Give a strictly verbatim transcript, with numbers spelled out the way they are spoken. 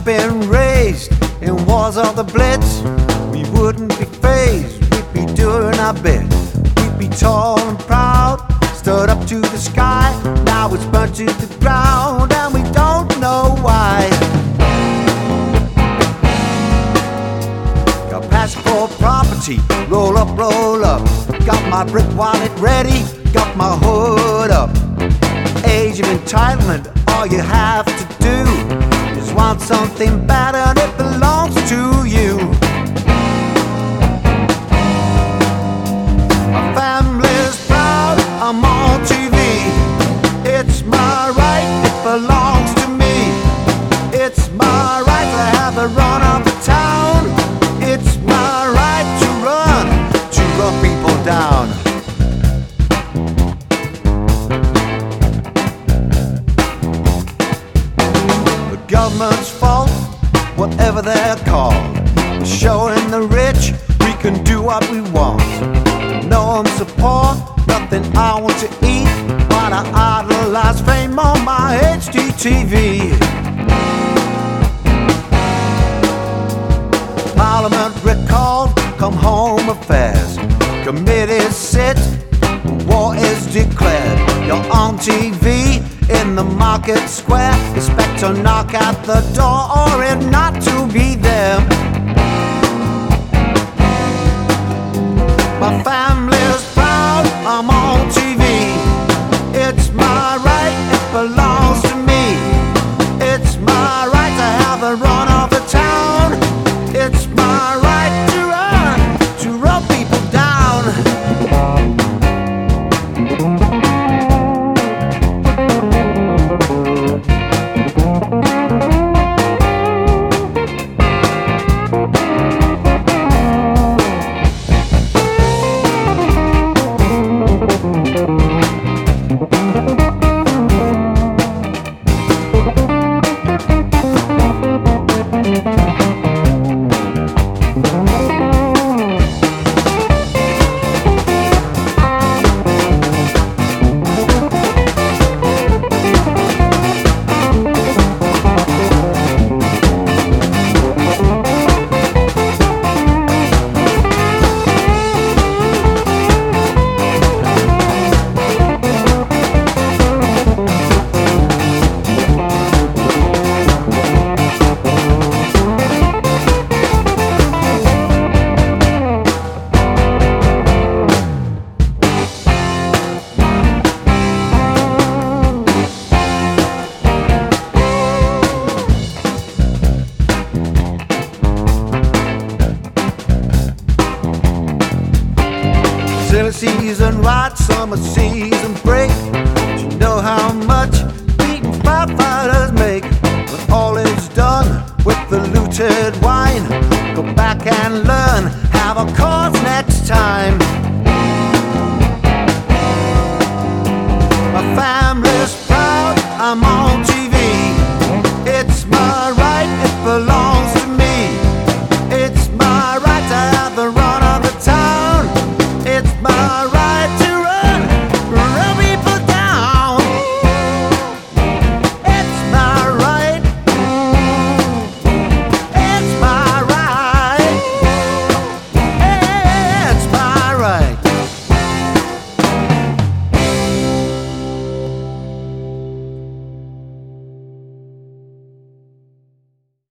been raised in wars of the Blitz, we wouldn't be phased, we'd be doing our bit. We'd be tall and proud, stood up to the sky. Now it's burnt to the ground and we don't know why. Got passion for property, roll up, roll up. Got my brick wallet ready, got my hood up. Age of entitlement, all you have to do is want something better and it belongs to you. My family's proud, I'm on T V. It's my right, it belongs to me. It's my right to have the run of the town. It's my right to run, to run people down. The government's fault, whatever they're called, showing the rich we can do what we want. No one support, nothing I want to eat, but I idolize fame on my H D T V. Parliament recalled, come home affairs. Committees sit, war is declared. You're on T V in the market square. Expect to knock at the door or if not to be there. My family's proud, I'm on T V. It's my right, it belongs to me. It's my right to have the run of the town. It's my right to run, to run people down. Silly season right, summer season break. Do you know how much beating firefighters make? When all is done with the looted wine, go back and learn, have a cause next time.